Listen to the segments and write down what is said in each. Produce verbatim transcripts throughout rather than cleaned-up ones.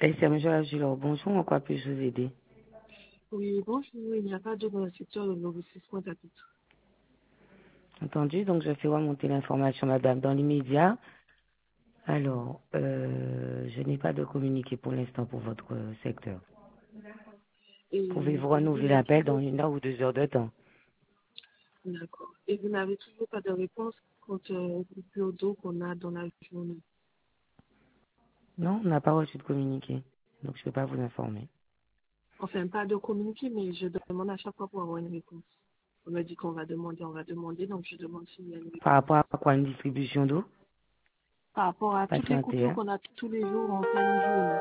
S M J Agilor, bonjour, en quoi puis-je vous aider? Oui, bonjour, il n'y a pas de dans le secteur de l'investissement d'habitude. Entendu, donc je fais remonter l'information, madame, dans l'immédiat. Alors, euh, je n'ai pas de communiqué pour l'instant pour votre euh, secteur. Et Pouvez-vous vous renouveler n'avez l'appel toujours, dans une heure ou deux heures de temps? d'accord. Et vous n'avez toujours pas de réponse quant euh, au plus d'eau qu'on a dans la journée. Non, on n'a pas reçu de communiqué, donc je ne peux pas vous informer. Enfin, pas de communiqué, mais je demande à chaque fois pour avoir une réponse. On me dit qu'on va demander, on va demander, donc je demande s'il y a une Par réponse. rapport à quoi, une distribution d'eau? Par rapport à toutes les Patientez, coupures hein. qu'on a tous les jours en pleine journée.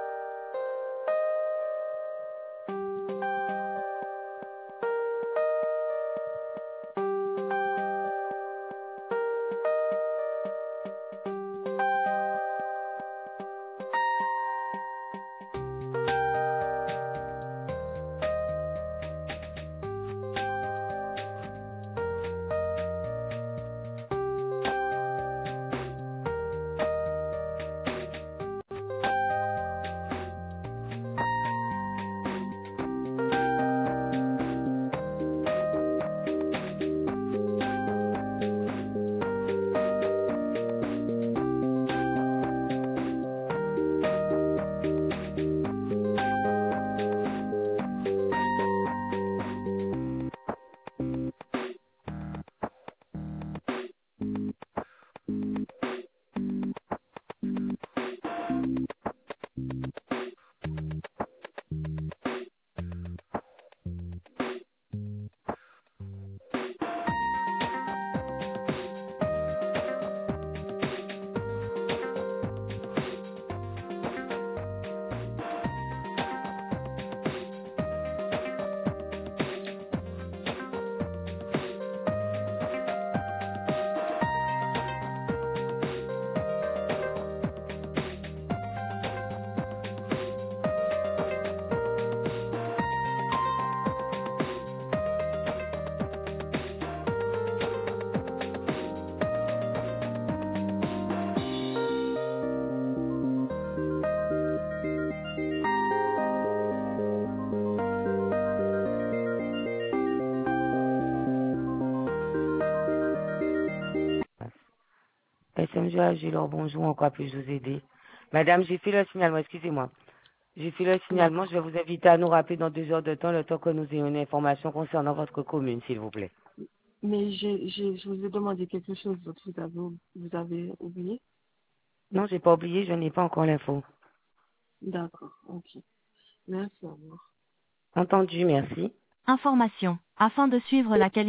S M J Agilor, bonjour, en quoi puis-je vous aider? Madame, j'ai fait le signalement, excusez-moi. J'ai fait le signalement, je D'accord. vais vous inviter à nous rappeler dans deux heures de temps, le temps que nous ayons une information concernant votre commune, s'il vous plaît. Mais j'ai, j'ai, je vous ai demandé quelque chose d'autre, vous avez, vous avez oublié? Non, j'ai pas oublié, je n'ai pas encore l'info. D'accord, ok. Merci, au revoir. Entendu, merci. Information. Afin de suivre la qualité